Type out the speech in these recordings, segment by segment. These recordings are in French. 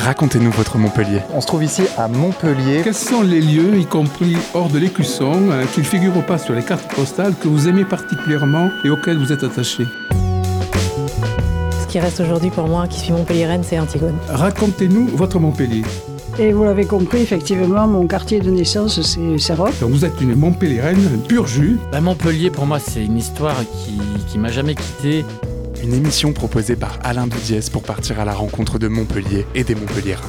Racontez-nous votre Montpellier. On se trouve ici à Montpellier. Quels sont les lieux, y compris hors de l'Écusson, qui ne figurent pas sur les cartes postales, que vous aimez particulièrement et auxquels vous êtes attaché ? Ce qui reste aujourd'hui pour moi, qui suis montpelliéraine, c'est Antigone. Racontez-nous votre Montpellier. Et vous l'avez compris, effectivement, mon quartier de naissance, c'est Saint-Roch. Donc vous êtes une Montpelliéraine pur jus. Montpellier, pour moi, c'est une histoire qui m'a jamais quitté. Une émission proposée par Alain Doudiès pour partir à la rencontre de Montpellier et des Montpelliérains.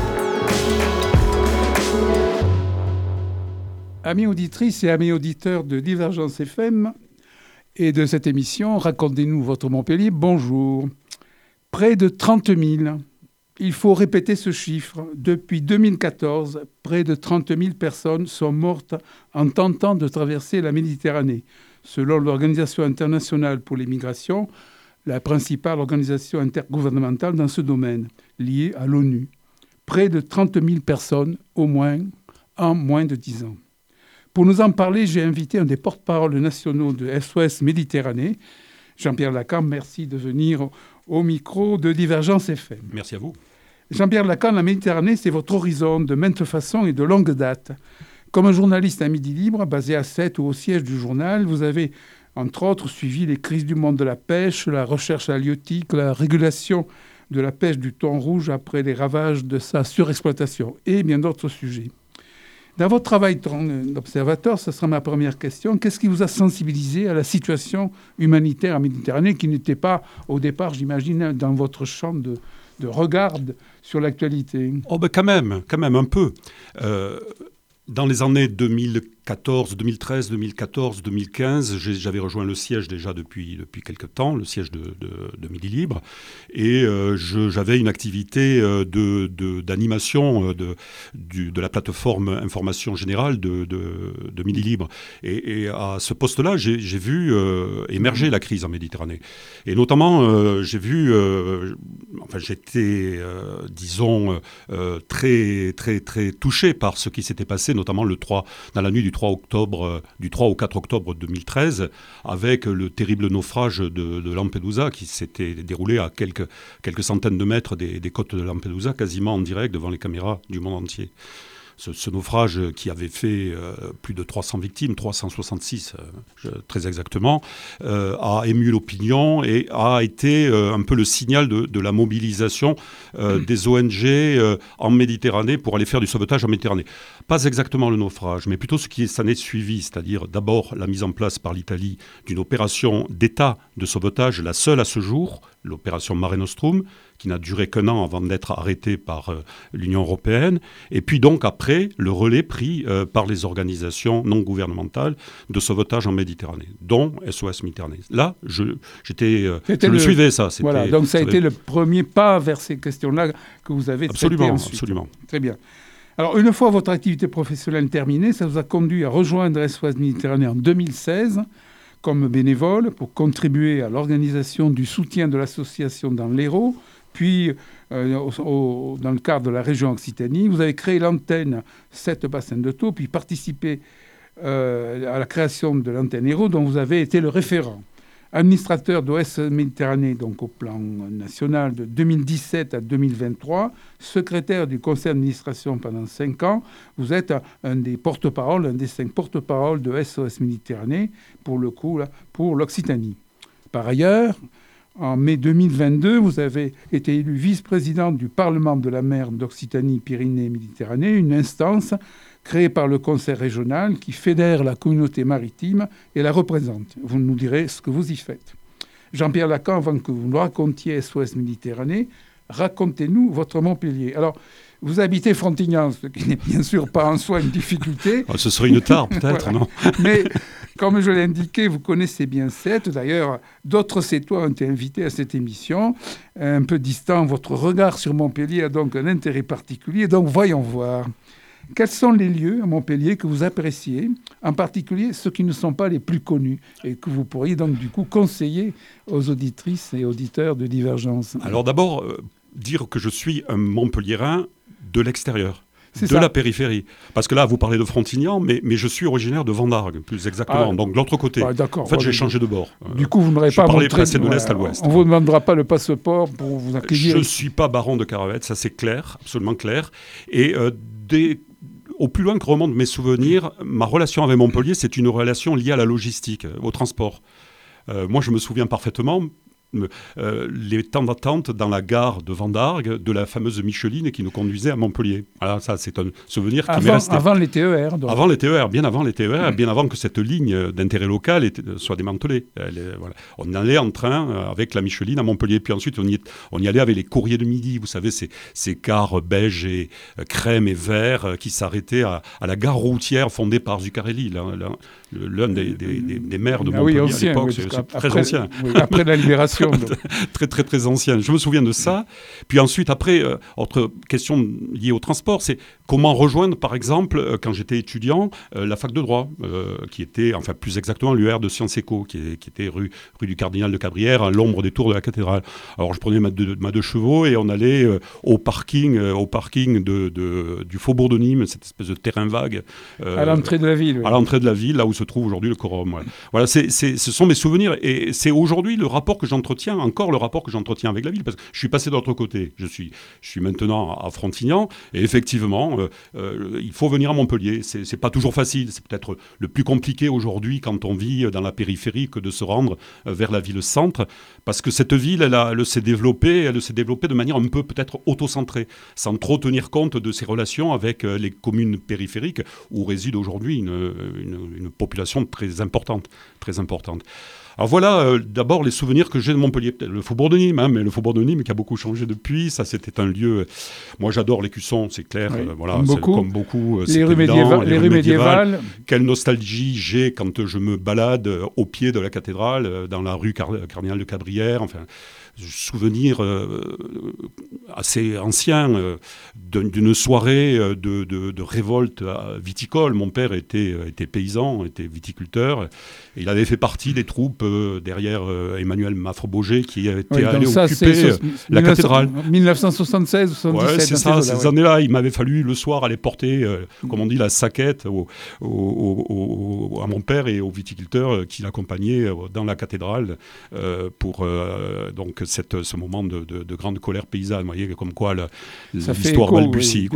Amis auditrices et amis auditeurs de Divergence FM et de cette émission, Racontez-nous votre Montpellier, bonjour. Près de 30 000. Il faut répéter ce chiffre. Depuis 2014, près de 30 000 personnes sont mortes en tentant de traverser la Méditerranée. Selon l'Organisation internationale pour les migrations, la principale organisation intergouvernementale dans ce domaine, liée à l'ONU. Près de 30 000 personnes, au moins, en moins de 10 ans. Pour nous en parler, j'ai invité un des porte-parole nationaux de SOS Méditerranée, Jean-Pierre Lacan. Merci de venir au micro de Divergence FM. Merci à vous. Jean-Pierre Lacan, la Méditerranée, c'est votre horizon de maintes façons et de longue date. Comme un journaliste à Midi Libre, basé à Sète ou au siège du journal, vous avez, entre autres, suivi les crises du monde de la pêche, la recherche halieutique, la régulation de la pêche du thon rouge après les ravages de sa surexploitation et bien d'autres sujets. Dans votre travail d'observateur, ce sera ma première question. Qu'est-ce qui vous a sensibilisé à la situation humanitaire en Méditerranée qui n'était pas, au départ, j'imagine, dans votre champ de regard sur l'actualité ? Quand même un peu. Dans les années 2014, 2013, 2014, 2015, j'avais rejoint le siège déjà depuis quelque temps, le siège de Midi Libre, et j'avais une activité d'animation de la plateforme Information Générale de Midi Libre. Et à ce poste-là, j'ai vu émerger la crise en Méditerranée. Et notamment, j'ai vu, j'étais, disons, très, très, très touché par ce qui s'était passé, notamment dans la nuit du 3 au 4 octobre 2013, avec le terrible naufrage de Lampedusa qui s'était déroulé à quelques centaines de mètres des côtes de Lampedusa, quasiment en direct devant les caméras du monde entier. Ce naufrage qui avait fait plus de 300 victimes, 366 très exactement, a ému l'opinion et a été un peu le signal de la mobilisation des ONG en Méditerranée pour aller faire du sauvetage en Méditerranée. Pas exactement le naufrage, mais plutôt ce qui s'en est suivi, c'est-à-dire d'abord la mise en place par l'Italie d'une opération d'État de sauvetage, la seule à ce jour, l'opération Mare Nostrum, qui n'a duré qu'un an avant d'être arrêtée par l'Union européenne, et puis donc après, le relais pris par les organisations non gouvernementales de sauvetage en Méditerranée, dont SOS Méditerranée. Là, je le suivais, ça. Voilà, donc ça a été le premier pas vers ces questions-là que vous avez traitées ensuite. Absolument. Très bien. Alors, une fois votre activité professionnelle terminée, ça vous a conduit à rejoindre SOS Méditerranée en 2016 comme bénévole pour contribuer à l'organisation du soutien de l'association dans l'Hérault, puis dans le cadre de la région Occitanie. Vous avez créé l'antenne 7 bassins de Thau, puis participé à la création de l'antenne Hérault, dont vous avez été le référent. Administrateur d'OS Méditerranée, donc au plan national, de 2017 à 2023, secrétaire du conseil d'administration pendant 5 ans. Vous êtes un des 5 porte-paroles de SOS Méditerranée, pour le coup, là, pour l'Occitanie. Par ailleurs, en mai 2022, vous avez été élu vice-président du Parlement de la mer d'Occitanie-Pyrénées-Méditerranée, une instance créée par le Conseil régional qui fédère la communauté maritime et la représente. Vous nous direz ce que vous y faites. Jean-Pierre Lacan, avant que vous nous racontiez SOS Méditerranée, racontez-nous votre Montpellier. Alors, vous habitez Frontignan, ce qui n'est bien sûr pas en soi une difficulté. Ce serait une tare, peut-être, voilà. Non. Mais, comme je l'ai indiqué, vous connaissez bien Sète. D'ailleurs, d'autres Sétois ont été invités à cette émission. Un peu distant, votre regard sur Montpellier a donc un intérêt particulier. Donc, voyons voir. Quels sont les lieux à Montpellier que vous appréciez, en particulier ceux qui ne sont pas les plus connus et que vous pourriez donc du coup conseiller aux auditrices et auditeurs de Divergence ? Alors d'abord, dire que je suis un Montpelliérain de l'extérieur. C'est de ça. la périphérie. Parce que là, vous parlez de Frontignan, mais je suis originaire de Vendargues, plus exactement. Donc de l'autre côté. D'accord. En fait, j'ai changé de bord. Du coup, vous n'aurez je pas parlais montré... passer de l'Est à l'Ouest. On ne vous demandera pas le passeport pour vous accueillir. Je ne suis pas baron de Caravette, ça c'est clair, absolument clair. Et au plus loin que remontent mes souvenirs, ma relation avec Montpellier, c'est une relation liée à la logistique, au transport. Moi, je me souviens parfaitement les temps d'attente dans la gare de Vendargues de la fameuse Micheline qui nous conduisait à Montpellier. Voilà, ça, c'est un souvenir qui m'est resté. Avant les TER. Donc. Avant les TER, bien avant les TER, bien avant que cette ligne d'intérêt local soit démantelée. Voilà. On allait en train avec la Micheline à Montpellier. Puis ensuite, on y allait avec les courriers de midi. Vous savez, ces cars beige et crème et vert qui s'arrêtaient à la gare routière fondée par Zuccarelli, l'un des maires de Montpellier à l'époque. C'est très ancien. Oui, après la libération. Très, très, très ancien. Je me souviens de ça. Puis ensuite, après, autre question liée au transport, c'est comment rejoindre, par exemple, quand j'étais étudiant, la fac de droit, qui était, enfin plus exactement, l'UR de Sciences Éco, qui était rue du Cardinal de Cabrières, à l'ombre des tours de la cathédrale. Alors, je prenais ma deux chevaux et on allait au parking du Faubourg de Nîmes, cette espèce de terrain vague. À l'entrée de la ville. Oui. À l'entrée de la ville, là où se trouve aujourd'hui le Quorum. Ouais. Voilà, ce sont mes souvenirs et c'est aujourd'hui le rapport que j'entretiens avec la ville, parce que je suis passé de l'autre côté. Je suis maintenant à Frontignan, et effectivement, il faut venir à Montpellier. C'est pas toujours facile, c'est peut-être le plus compliqué aujourd'hui quand on vit dans la périphérie que de se rendre vers la ville-centre, parce que cette ville, elle s'est développée de manière un peu peut-être autocentrée, sans trop tenir compte de ses relations avec les communes périphériques, où réside aujourd'hui une population très importante. Alors voilà, d'abord les souvenirs que j'ai de Montpellier, peut-être le Faubourg de Nîmes, mais le Faubourg de Nîmes qui a beaucoup changé depuis. Ça, c'était un lieu. Moi, j'adore l'Écusson, c'est clair. Oui, voilà, comme beaucoup. Les rues médiévales. Quelle nostalgie j'ai quand je me balade au pied de la cathédrale, dans la rue Cardinal de Cabrières. Enfin, souvenir assez ancien d'une soirée de révolte viticole. Mon père était paysan, était viticulteur, et il avait fait partie des troupes derrière Emmanuel Maffre-Boger qui était allé occuper la cathédrale. 1976 ou 77. Ouais, c'est ça, ces années-là. Il m'avait fallu le soir aller porter, comme on dit, la saquette à mon père et aux viticulteurs qui l'accompagnaient dans la cathédrale pour donc ce moment de grande colère paysanne. Vous voyez, comme quoi l'histoire balbutie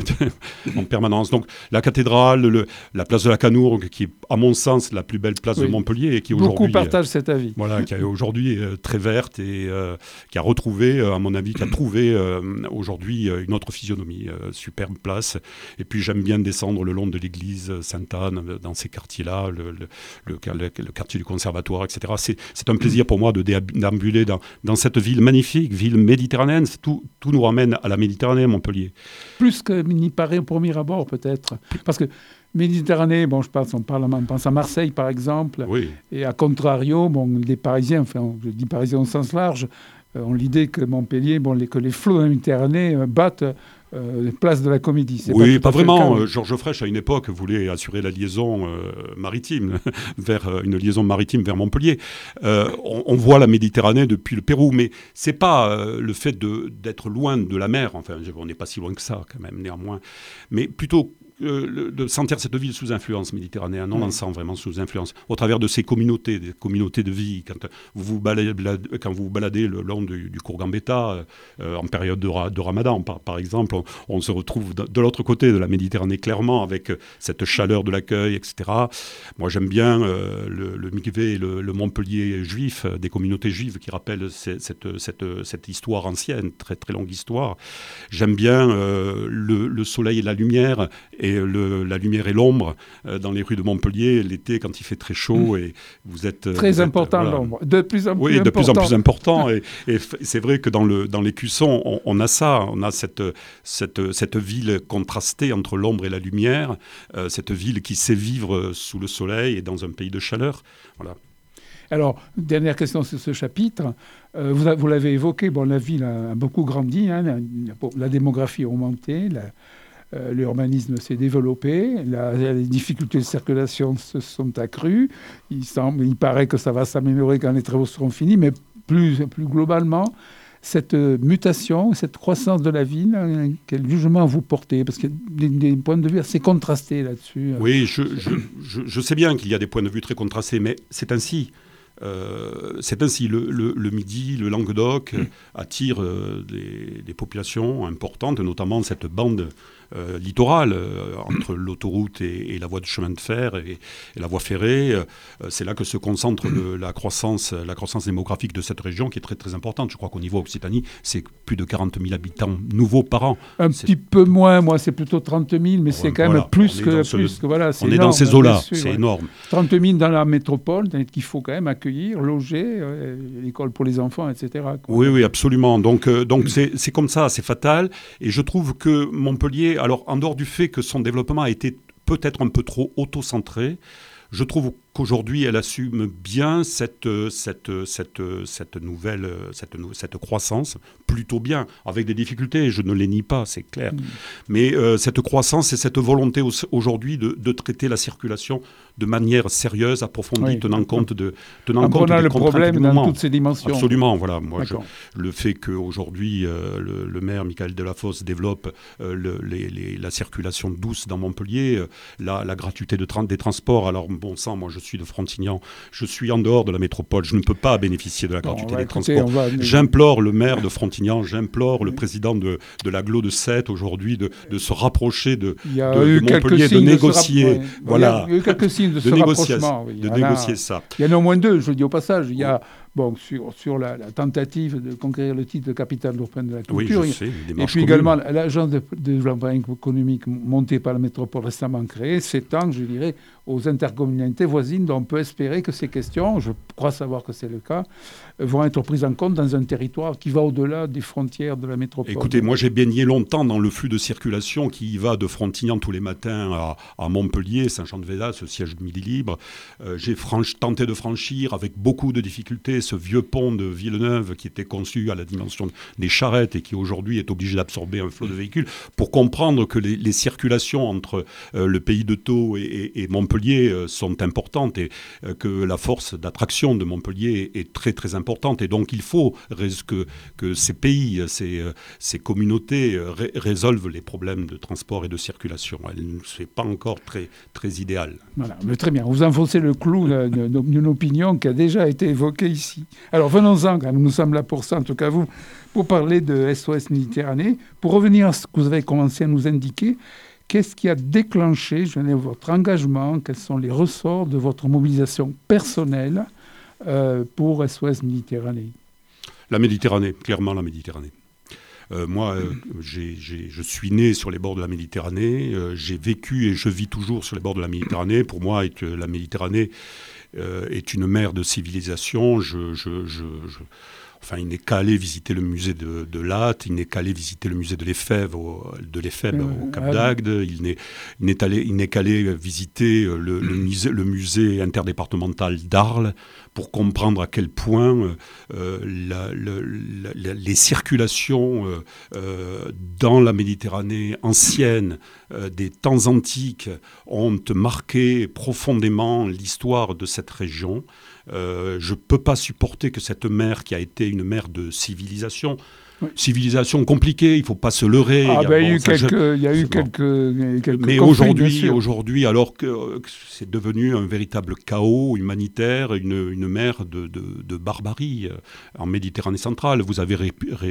en permanence. Donc la cathédrale, la place de la Canourgue, qui est à mon sens la plus belle place de Montpellier et qui aujourd'hui... Beaucoup partagent cet avis. Voilà, qui est aujourd'hui très verte et qui a retrouvé, à mon avis, aujourd'hui une autre physionomie. Superbe place. Et puis j'aime bien descendre le long de l'église Sainte-Anne, dans ces quartiers-là, le quartier du Conservatoire, etc. C'est un plaisir pour moi de déambuler dans cette ville magnifique, ville méditerranéenne. Tout nous ramène à la Méditerranée, Montpellier. Plus qu'il n'y paraît au premier abord, peut-être. Parce que Méditerranée, on pense à Marseille, par exemple. Oui. Et à contrario, les Parisiens, enfin, je dis Parisiens au sens large, ont l'idée que Montpellier, que les flots de la Méditerranée battent les places de la Comédie. Oui, pas vraiment. Georges Frêche, à une époque, voulait assurer la liaison maritime, une liaison maritime vers Montpellier. On voit la Méditerranée depuis le Pérou, mais c'est pas le fait d'être loin de la mer. Enfin, on n'est pas si loin que ça, quand même, néanmoins. Mais plutôt de sentir cette ville sous influence méditerranéenne. On l'en sent vraiment sous influence. Au travers de ces communautés, des communautés de vie. Quand vous vous baladez le long du cours Gambetta, en période de Ramadan, par exemple, on se retrouve de l'autre côté de la Méditerranée, clairement, avec cette chaleur de l'accueil, etc. Moi, j'aime bien le mikvé, le Montpellier juif, des communautés juives qui rappellent cette histoire ancienne, très, très longue histoire. J'aime bien le soleil et la lumière, et la lumière et l'ombre dans les rues de Montpellier l'été quand il fait très chaud et vous êtes très important l'ombre, de plus en plus oui, important. de plus en plus important et c'est vrai que dans l'Écusson on a ça, on a cette ville contrastée entre l'ombre et la lumière, cette ville qui sait vivre sous le soleil et dans un pays de chaleur. Voilà. Alors, dernière question sur ce chapitre. Vous l'avez évoqué, la ville a beaucoup grandi, la démographie a augmenté, l'urbanisme s'est développé, les difficultés de circulation se sont accrues. Il paraît que ça va s'améliorer quand les travaux seront finis, mais plus globalement, cette mutation, cette croissance de la ville, quel jugement vous portez? Parce qu'il y a des points de vue assez contrastés là-dessus. Oui, je sais bien qu'il y a des points de vue très contrastés, mais c'est ainsi. Le Midi, le Languedoc attire des populations importantes, notamment cette bande littorale entre l'autoroute et la voie de chemin de fer et la voie ferrée. C'est là que se concentre la croissance démographique de cette région qui est très très importante. Je crois qu'au niveau Occitanie, c'est plus de 40 000 habitants nouveaux par an. Petit peu moins, moi c'est plutôt 30 000, mais c'est quand même plus que voilà. On est dans ces eaux-là, c'est énorme. 30 000 dans la métropole, qu'il faut quand même accueillir, loger, l'école pour les enfants, etc. Oui, absolument. Donc c'est comme ça, c'est fatal. Et je trouve que Montpellier, alors en dehors du fait que son développement a été peut-être un peu trop auto-centré, je trouve qu'aujourd'hui, elle assume bien cette croissance, plutôt bien, avec des difficultés, je ne les nie pas, c'est clair. Mais cette croissance et cette volonté aujourd'hui de traiter la circulation de manière sérieuse, approfondie, tenant compte des le problème du dans moment. toutes ses dimensions. Absolument, voilà. Moi, le fait qu'aujourd'hui, le maire Michael Delafosse développe la circulation douce dans Montpellier, la gratuité des transports. Alors, bon sang, moi, je suis de Frontignan, je suis en dehors de la métropole, je ne peux pas bénéficier de la gratuité des transports. J'implore le maire de Frontignan, j'implore le président de l'agglo de Sète aujourd'hui de se rapprocher de Montpellier, de négocier. Voilà. Il y a eu quelques signes de ce rapprochement. Négocier ça. Il y en a au moins deux, je le dis au passage. Il y a sur la tentative de conquérir le titre de capitale européenne de la culture. Oui, je sais, et puis également également l'agence de développement économique montée par la métropole récemment créée s'étend, je dirais, aux intercommunalités voisines, dont on peut espérer que ces questions, je crois savoir que c'est le cas, vont être prises en compte dans un territoire qui va au-delà des frontières de la métropole. Écoutez, moi j'ai baigné longtemps dans le flux de circulation qui va de Frontignan tous les matins à Montpellier, Saint-Jean-de-Védas, ce siège de Midi Libre. J'ai tenté de franchir avec beaucoup de difficultés ce vieux pont de Villeneuve qui était conçu à la dimension des charrettes et qui aujourd'hui est obligé d'absorber un flot de véhicules pour comprendre que les circulations entre le pays de Thau et Montpellier sont importantes et que la force d'attraction de Montpellier est très très importante. Et donc il faut que ces pays, ces communautés résolvent les problèmes de transport et de circulation. Ce n'est pas encore très, très idéal. Voilà, mais très bien. Vous enfoncez le clou d'une opinion qui a déjà été évoquée ici. Alors venons-en, car nous sommes là pour ça, en tout cas vous, pour parler de SOS Méditerranée. Pour revenir à ce que vous avez commencé à nous indiquer, qu'est-ce qui a déclenché votre engagement? Quels sont les ressorts de votre mobilisation personnelle pour SOS Méditerranée? La Méditerranée, clairement la Méditerranée. Moi, je suis né sur les bords de la Méditerranée, j'ai vécu et je vis toujours sur les bords de la Méditerranée. Pour moi, la Méditerranée est une mer de civilisation. Enfin, il n'est qu'à aller visiter le musée de Latte, il n'est qu'à aller visiter le musée de l'Éphèbe au Cap d'Agde, il n'est qu'à aller visiter le musée interdépartemental d'Arles pour comprendre à quel point les circulations dans la Méditerranée ancienne des temps antiques ont marqué profondément l'histoire de cette région. Je ne peux pas supporter que cette mer, qui a été une mer de civilisation, civilisation compliquée, il ne faut pas se leurrer. Il y a eu quelques mais conflits, aujourd'hui, alors que c'est devenu un véritable chaos humanitaire, une mer de barbarie en Méditerranée centrale. Vous avez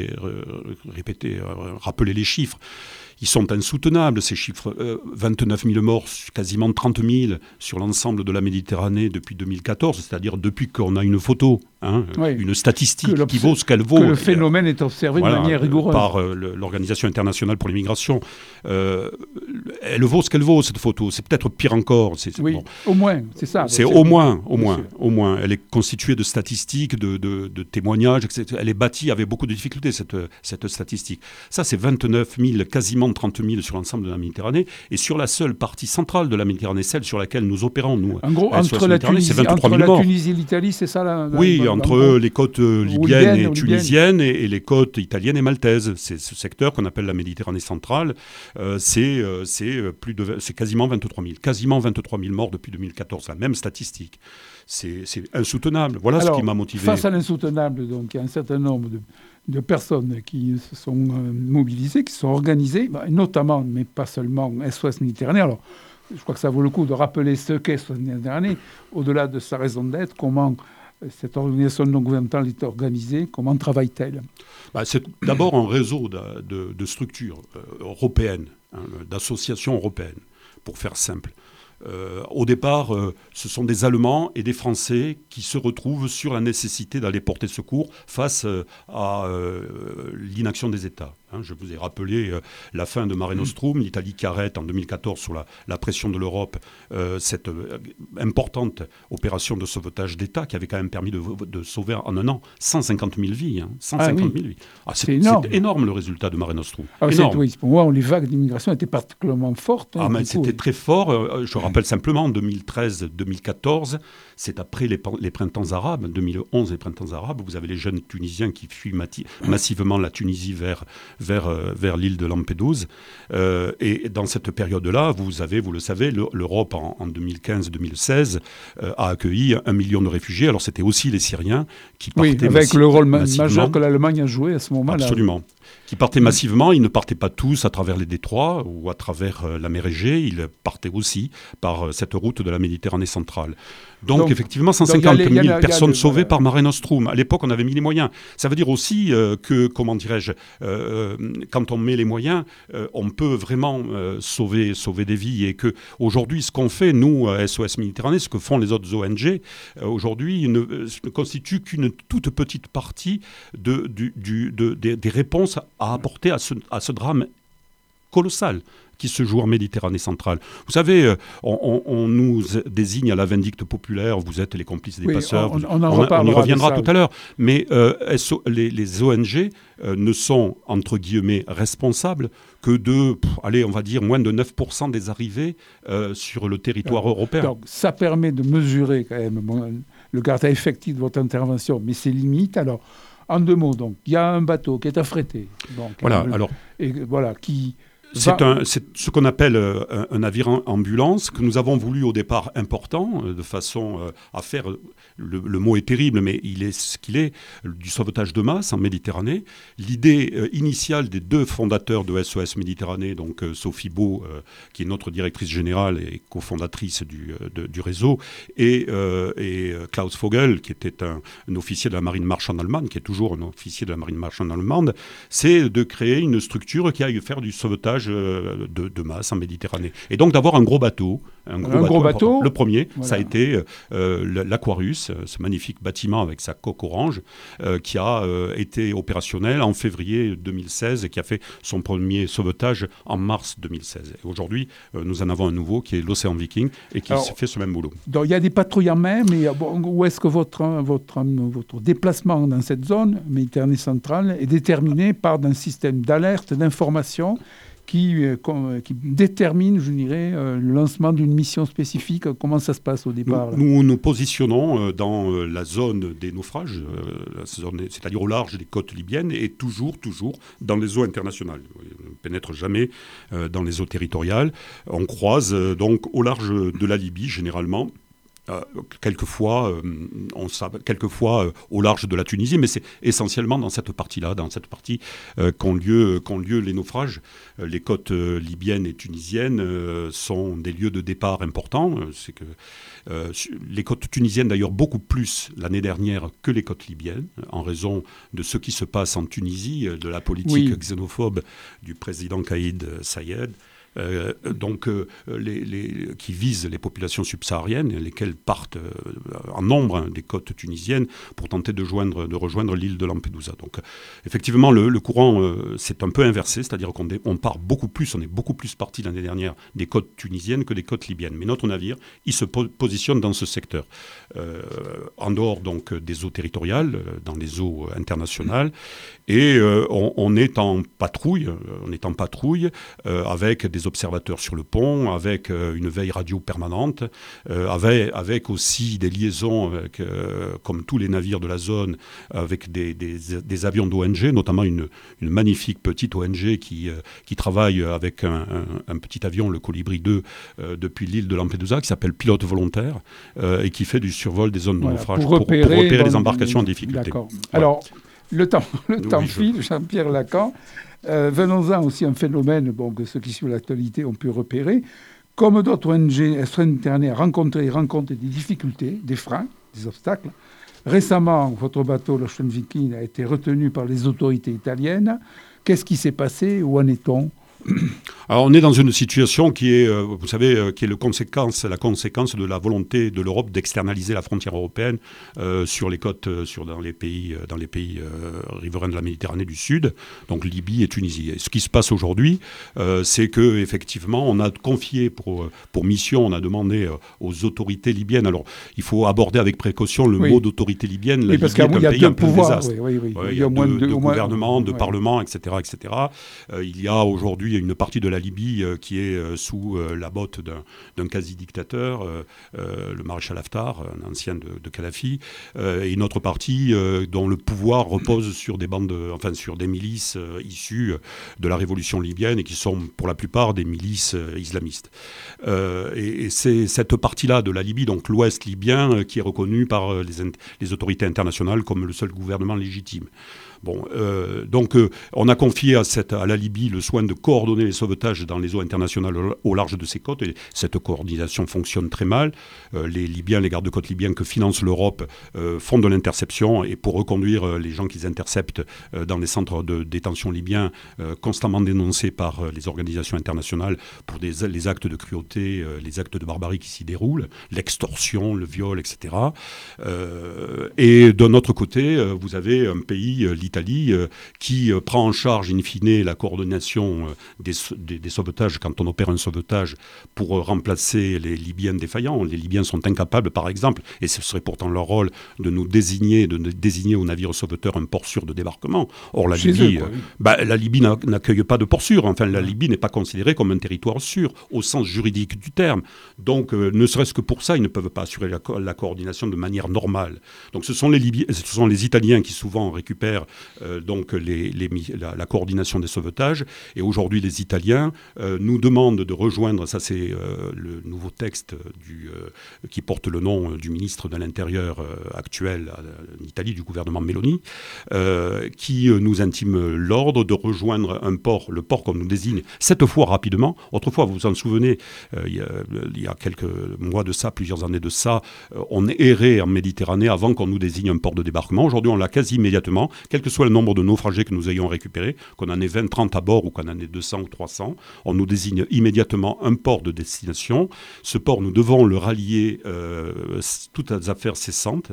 rappelé les chiffres. Ils sont insoutenables, ces chiffres. 29 000 morts, quasiment 30 000 sur l'ensemble de la Méditerranée depuis 2014, c'est-à-dire depuis qu'on a une photo, une statistique qui vaut ce qu'elle vaut. Que le phénomène est observé de manière rigoureuse. Par l'Organisation internationale pour l'immigration. Elle vaut ce qu'elle vaut, cette photo. C'est peut-être pire encore. Au moins, c'est ça. C'est au moins. Elle est constituée de statistiques, de témoignages, etc. Elle est bâtie avec beaucoup de difficultés, cette statistique. Ça, c'est 29 000, quasiment 30 000 sur l'ensemble de la Méditerranée. Et sur la seule partie centrale de la Méditerranée, celle sur laquelle nous opérons, nous. En gros, entre la Tunisie et l'Italie, c'est ça Oui, entre les côtes libyennes et tunisiennes et les côtes italiennes et maltaises. C'est ce secteur qu'on appelle la Méditerranée centrale. C'est quasiment 23 000. Quasiment 23 000 morts depuis 2014. La même statistique. C'est insoutenable. Voilà ce qui m'a motivé. Face à l'insoutenable, donc, il y a un certain nombre de personnes qui se sont mobilisées, qui se sont organisées, notamment, mais pas seulement, SOS Méditerranée. Alors, je crois que ça vaut le coup de rappeler ce qu'est SOS Méditerranée, au-delà de sa raison d'être, comment cette organisation non gouvernementale est organisée, comment travaille-t-elle ? C'est d'abord un réseau de structures européennes, d'associations européennes, pour faire simple. Au départ, ce sont des Allemands et des Français qui se retrouvent sur la nécessité d'aller porter secours face à l'inaction des États. Je vous ai rappelé la fin de Mare Nostrum, l'Italie qui arrête en 2014 sous la pression de l'Europe cette importante opération de sauvetage d'État qui avait quand même permis de sauver en un an 150 000 vies. 150 000 vies. C'est énorme le résultat de Mare Nostrum. Oui, pour moi, les vagues d'immigration étaient particulièrement fortes. C'était très fort. Je rappelle simplement, en 2013-2014, c'est après les printemps arabes, 2011 les printemps arabes, vous avez les jeunes Tunisiens qui fuient massivement la Tunisie vers l'île de Lampedusa. Et dans cette période-là, vous le savez, l'Europe en 2015-2016 a accueilli 1 million de réfugiés. Alors c'était aussi les Syriens qui partaient avec le rôle majeur que l'Allemagne a joué à ce moment-là. Absolument. Qui partaient massivement. Ils ne partaient pas tous à travers les détroits ou à travers la mer Égée. Ils partaient aussi par cette route de la Méditerranée centrale. Donc effectivement, 150 000 personnes sauvées par Mare Nostrum. À l'époque, on avait mis les moyens. Ça veut dire aussi que, comment dirais-je, quand on met les moyens, on peut vraiment sauver des vies. Et qu'aujourd'hui, ce qu'on fait, nous, à SOS Méditerranée, ce que font les autres ONG, aujourd'hui, ne constitue qu'une toute petite partie des réponses à apporter à ce drame colossal qui se joue en Méditerranée centrale. Vous savez, on nous désigne à la vindicte populaire, vous êtes les complices des passeurs, on y reviendra tout à l'heure, mais les ONG ne sont, entre guillemets, responsables que de, on va dire, moins de 9% des arrivées sur le territoire européen. Donc, ça permet de mesurer quand même le caractère effectif de votre intervention, mais ses limites. Alors, en 2 mots, donc, il y a un bateau qui est affrété. Donc, c'est ce qu'on appelle un navire ambulance que nous avons voulu au départ important, de façon à faire, le mot est terrible, mais il est ce qu'il est, du sauvetage de masse en Méditerranée. L'idée initiale des 2 fondateurs de SOS Méditerranée, donc Sophie Beau, qui est notre directrice générale et cofondatrice du réseau, et Klaus Vogel, qui était un officier de la marine marchande allemande, qui est toujours un officier de la marine marchande allemande, c'est de créer une structure qui aille faire du sauvetage de masse en Méditerranée. Et donc d'avoir un gros bateau. Un gros bateau. Le premier, ça a été l'Aquarius, ce magnifique bâtiment avec sa coque orange, qui a été opérationnel en février 2016 et qui a fait son premier sauvetage en mars 2016. Et aujourd'hui, nous en avons un nouveau qui est l'Océan Viking et qui fait ce même boulot. Donc il y a des patrouilles en mer, mais où est-ce que votre déplacement dans cette zone, Méditerranée centrale, est déterminé par un système d'alerte, d'information qui détermine, je dirais, le lancement d'une mission spécifique. Comment ça se passe au départ ? Nous nous positionnons dans la zone des naufrages, c'est-à-dire au large des côtes libyennes, et toujours dans les eaux internationales. On ne pénètre jamais dans les eaux territoriales. On croise donc au large de la Libye, généralement. Quelquefois au large de la Tunisie, mais c'est essentiellement dans cette partie-là, qu'ont lieu les naufrages. Les côtes libyennes et tunisiennes sont des lieux de départ importants. C'est que les côtes tunisiennes, d'ailleurs, beaucoup plus l'année dernière que les côtes libyennes, en raison de ce qui se passe en Tunisie, de la politique xénophobe du président Kaïd Sayed. Qui visent les populations subsahariennes, lesquelles partent en nombre des côtes tunisiennes pour tenter de rejoindre l'île de Lampedusa. Donc, effectivement, le courant s'est un peu inversé, c'est-à-dire qu'on est beaucoup plus parti l'année dernière des côtes tunisiennes que des côtes libyennes. Mais notre navire, il se positionne dans ce secteur, en dehors donc des eaux territoriales, dans les eaux internationales, et on est en patrouille, avec des observateurs sur le pont, avec une veille radio permanente, avec aussi des liaisons comme tous les navires de la zone, avec des avions d'ONG, notamment une magnifique petite ONG qui travaille avec un petit avion, le Colibri 2, depuis l'île de Lampedusa, qui s'appelle Pilote Volontaire, et qui fait du survol des zones de naufrage pour repérer les embarcations en difficulté. D'accord. Alors, Le temps Oui, file, Jean-Pierre Lacan. Venons-en aussi à un phénomène que ceux qui suivent l'actualité ont pu repérer. Comme d'autres ONG, SOS Méditerranée rencontre des difficultés, des freins, des obstacles. Récemment, votre bateau, l'Ocean Viking, a été retenu par les autorités italiennes. Qu'est-ce qui s'est passé? Où en est-on? Alors on est dans une situation qui est, vous savez, qui est la conséquence de la volonté de l'Europe d'externaliser la frontière européenne sur les côtes, dans les pays riverains de la Méditerranée du Sud, donc Libye et Tunisie. Et ce qui se passe aujourd'hui, c'est que effectivement, on a confié pour mission, on a demandé aux autorités libyennes. Alors, il faut aborder avec précaution le mot d'autorité libyenne. La parce Libye est un pays un peu désastre. Oui. Il y a deux gouvernements, deux parlements, etc., etc. Il y a aujourd'hui une partie de la Libye qui est sous la botte d'un quasi-dictateur, le maréchal Haftar, un ancien de Kadhafi, et une autre partie dont le pouvoir repose sur sur des milices issues de la révolution libyenne et qui sont pour la plupart des milices islamistes. Et c'est cette partie-là de la Libye, donc l'ouest libyen, qui est reconnue par les autorités internationales comme le seul gouvernement légitime. Bon, donc on a confié à la Libye le soin de coordonner les sauvetages dans les eaux internationales au large de ses côtes, et cette coordination fonctionne très mal. Les Libyens, les gardes-côtes libyens que finance l'Europe font de l'interception, et pour reconduire les gens qu'ils interceptent dans les centres de détention libyens, constamment dénoncés par les organisations internationales pour les actes de cruauté, les actes de barbarie qui s'y déroulent, l'extorsion, le viol, etc. Et d'un autre côté, vous avez un pays, l'Italie, qui prend en charge in fine la coordination des sauvetages quand on opère un sauvetage pour remplacer les Libyens défaillants. Les Libyens sont incapables, par exemple, et ce serait pourtant leur rôle, de désigner aux navires sauveteurs un port sûr de débarquement. Or, la Libye n'accueille pas de port sûr. Enfin, la Libye n'est pas considérée comme un territoire sûr, au sens juridique du terme. Donc, ne serait-ce que pour ça, ils ne peuvent pas assurer la coordination de manière normale. Donc, ce sont les Italiens qui souvent récupèrent la coordination des sauvetages. Et aujourd'hui, les Italiens nous demandent de rejoindre, ça c'est le nouveau texte qui porte le nom du ministre de l'Intérieur actuel en Italie, du gouvernement Meloni, qui nous intime l'ordre de rejoindre le port qu'on nous désigne cette fois rapidement. Autrefois, vous vous en souvenez, il y a quelques mois de ça, plusieurs années de ça, on errait en Méditerranée avant qu'on nous désigne un port de débarquement. Aujourd'hui, on l'a quasi immédiatement, quel que soit le nombre de naufragés que nous ayons récupérés, qu'on en ait 20, 30 à bord ou qu'on en ait 200 ou 300, on nous désigne immédiatement un port de destination. Ce port, nous devons le rallier toutes les affaires cessantes,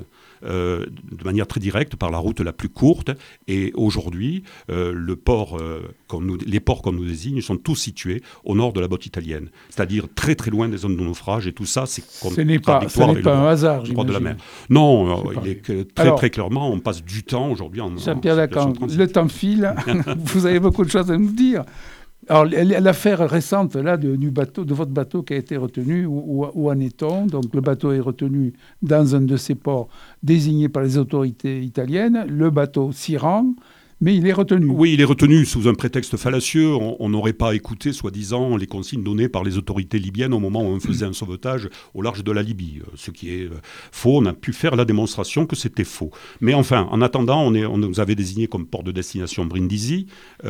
de manière très directe, par la route la plus courte. Et aujourd'hui, les ports qu'on nous désigne sont tous situés au nord de la botte italienne, c'est-à-dire très très loin des zones de naufrage. Et tout ça, c'est contradictoire avec un hasard, le droit de la mer. Non, il est très clairement, on passe du temps aujourd'hui en Jean-Pierre Lacan, le temps file, vous avez beaucoup de choses à nous dire. Alors, l'affaire récente là, de votre bateau qui a été retenu, où en est-on? Donc, le bateau est retenu dans un de ces ports désignés par les autorités italiennes. Le bateau s'y rend, mais il est retenu. Oui, il est retenu sous un prétexte fallacieux. On n'aurait pas écouté, soi-disant, les consignes données par les autorités libyennes au moment où on faisait un sauvetage au large de la Libye. Ce qui est faux. On a pu faire la démonstration que c'était faux. Mais enfin, en attendant, on nous avait désigné comme port de destination Brindisi.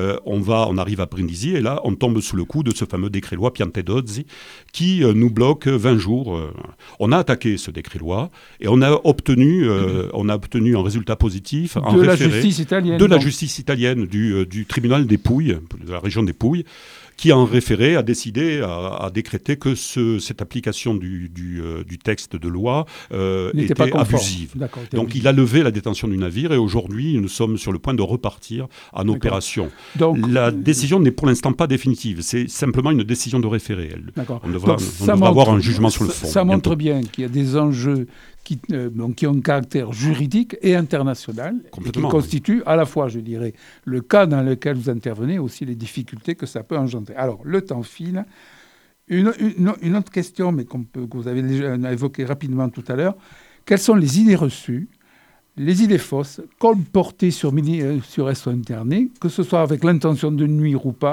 On arrive à Brindisi et là, on tombe sous le coup de ce fameux décret-loi Piantedozzi qui nous bloque 20 jours. On a attaqué ce décret-loi et on a obtenu un résultat positif en référé la justice italienne. Justice italienne du tribunal des Pouilles, de la région des Pouilles, qui en référé a décidé, a décrété que cette application du texte de loi était abusive. Donc il a levé la détention du navire et aujourd'hui nous sommes sur le point de repartir en opération. Donc, la décision n'est pour l'instant pas définitive, c'est simplement une décision de référé. On devra avoir un jugement sur le fond. Ça montre bien qu'il y a des enjeux qui ont un caractère juridique et international, et qui constituent à la fois, je dirais, le cas dans lequel vous intervenez, aussi les difficultés que ça peut engendrer. Alors, le temps file. Une autre question, mais que vous avez déjà évoquée rapidement tout à l'heure, quelles sont les idées reçues, les idées fausses, colportées sur SOS Méditerranée, que ce soit avec l'intention de nuire ou pas,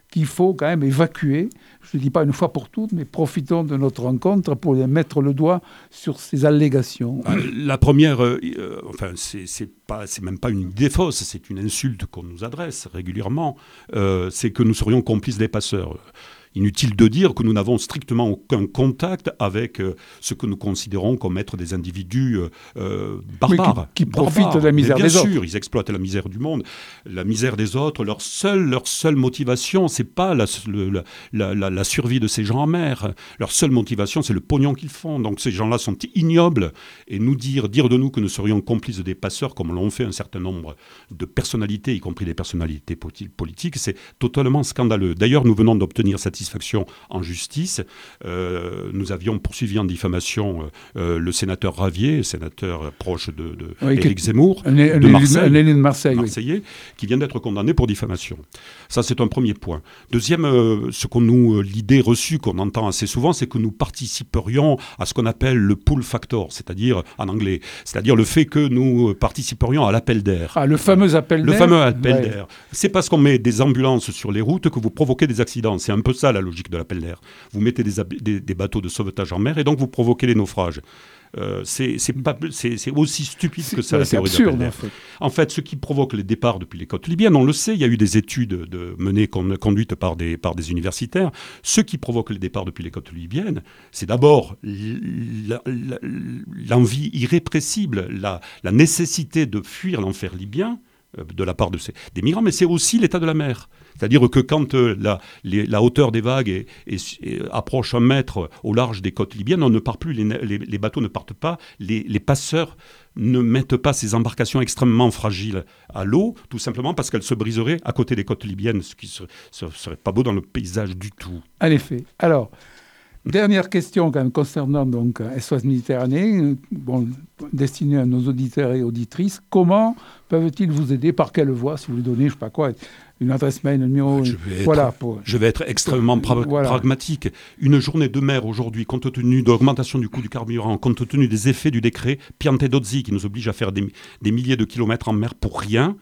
qu'il faut quand même évacuer. Je ne dis pas une fois pour toutes, mais profitons de notre rencontre pour mettre le doigt sur ces allégations. La première, c'est même pas une idée fausse, c'est une insulte qu'on nous adresse régulièrement, c'est que nous serions complices des passeurs. Inutile de dire que nous n'avons strictement aucun contact avec ce que nous considérons comme être des individus barbares. Qui profitent de la misère des autres. Bien sûr, ils exploitent la misère du monde, la misère des autres. Leur seule motivation, c'est pas la survie de ces gens en mer. Leur seule motivation, c'est le pognon qu'ils font. Donc ces gens-là sont ignobles. Et dire de nous que nous serions complices des passeurs, comme l'ont fait un certain nombre de personnalités, y compris des personnalités politiques, c'est totalement scandaleux. D'ailleurs, nous venons d'obtenir satisfaction en justice. Nous avions poursuivi en diffamation le sénateur Ravier, sénateur proche d'Éric Zemmour, de Marseille, Marseillais, qui vient d'être condamné pour diffamation. Ça, c'est un premier point. Deuxième, l'idée reçue qu'on entend assez souvent, c'est que nous participerions à ce qu'on appelle le pull factor, c'est-à-dire, en anglais, c'est-à-dire le fait que nous participerions à l'appel d'air. Ah, le fameux appel d'air. Le fameux appel d'air. C'est parce qu'on met des ambulances sur les routes que vous provoquez des accidents. C'est un peu ça la logique de l'appel d'air. Vous mettez des bateaux de sauvetage en mer et donc vous provoquez les naufrages. C'est aussi stupide que ça, la théorie de l'appel d'air. En fait, ce qui provoque les départs depuis les côtes libyennes, on le sait, il y a eu des études conduites par des universitaires. Ce qui provoque les départs depuis les côtes libyennes, c'est d'abord l'envie irrépressible, la nécessité de fuir l'enfer libyen de la part des migrants, mais c'est aussi l'état de la mer. C'est-à-dire que quand la hauteur des vagues approche 1 mètre au large des côtes libyennes, on ne part plus, les bateaux ne partent pas, les passeurs ne mettent pas ces embarcations extrêmement fragiles à l'eau, tout simplement parce qu'elles se briseraient à côté des côtes libyennes, ce qui ne serait pas beau dans le paysage du tout. En effet. Alors, dernière question quand même concernant donc SOS Méditerranée, destinée à nos auditeurs et auditrices. Comment peuvent-ils vous aider? Par quelle voie? Si vous lui donnez, je ne sais pas quoi, une adresse mail, un numéro... Je vais être extrêmement pragmatique. Une journée de mer aujourd'hui, compte tenu de l'augmentation du coût du carburant, compte tenu des effets du décret Piantedozzi qui nous oblige à faire des milliers de kilomètres en mer pour rien,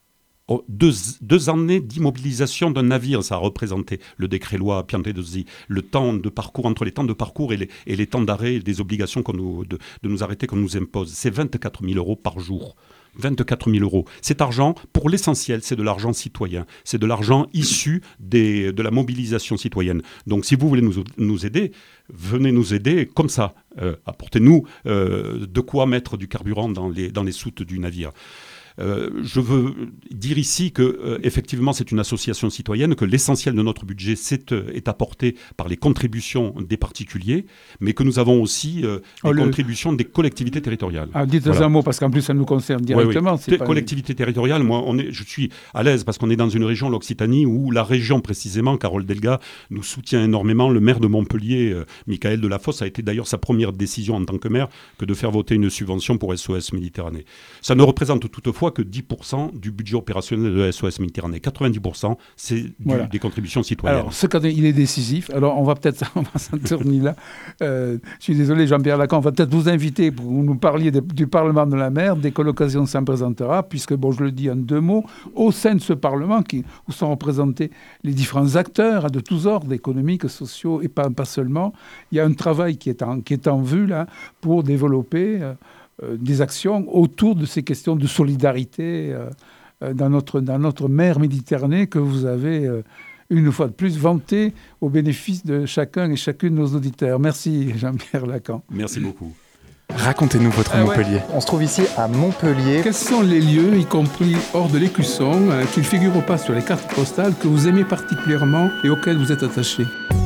2 années d'immobilisation d'un navire, ça a représenté le décret-loi Piantedozzi, le temps de parcours, entre les temps de parcours et les temps d'arrêt et des obligations de nous arrêter qu'on nous impose. C'est 24 000 € par jour. 24 000 €. Cet argent, pour l'essentiel, c'est de l'argent citoyen. C'est de l'argent issu de la mobilisation citoyenne. Donc, si vous voulez nous aider, venez nous aider comme ça. Apportez-nous de quoi mettre du carburant dans les soutes du navire. Je veux dire ici que effectivement c'est une association citoyenne, que l'essentiel de notre budget est apporté par les contributions des particuliers, mais que nous avons aussi les contributions des collectivités territoriales. Dites-nous un mot, parce qu'en plus ça nous concerne directement. Oui. Collectivités territoriales, moi je suis à l'aise parce qu'on est dans une région, l'Occitanie, où la région précisément, Carole Delga, nous soutient énormément. Le maire de Montpellier, Michael Delafosse, a été d'ailleurs sa première décision en tant que maire que de faire voter une subvention pour SOS Méditerranée. Ça ne représente toutefois que 10% du budget opérationnel de SOS Méditerranée. 90%, c'est des contributions citoyennes. Alors, ce cadre, il est décisif. Alors, on va s'en tourner là. Je suis désolé, Jean-Pierre Lacan, on va peut-être vous inviter pour que vous nous parliez du Parlement de la mer, dès que l'occasion s'en présentera, puisque, je le dis en 2 mots, au sein de ce Parlement, où sont représentés les différents acteurs de tous ordres, économiques, sociaux, et pas seulement, il y a un travail qui est en vue, là, pour développer... des actions autour de ces questions de solidarité dans notre mer Méditerranée que vous avez, une fois de plus, vanté au bénéfice de chacun et chacune de nos auditeurs. Merci Jean-Pierre Lacan. Merci beaucoup. Racontez-nous votre Montpellier. On se trouve ici à Montpellier. Quels sont les lieux, y compris hors de l'Écusson, qui ne figurent pas sur les cartes postales, que vous aimez particulièrement et auxquels vous êtes attaché?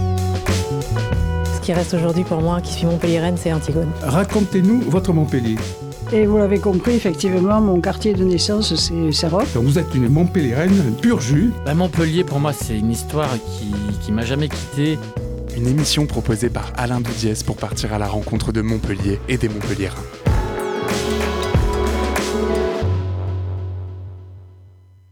Ce qui reste aujourd'hui pour moi, qui suis montpelliéraine, c'est Antigone. Racontez-nous votre Montpellier. Et vous l'avez compris, effectivement, mon quartier de naissance, c'est Serroc. Donc vous êtes une Montpelliéraine, un pur jus. Montpellier, pour moi, c'est une histoire qui m'a jamais quitté. Une émission proposée par Alain Dudiès pour partir à la rencontre de Montpellier et des Montpelliérains.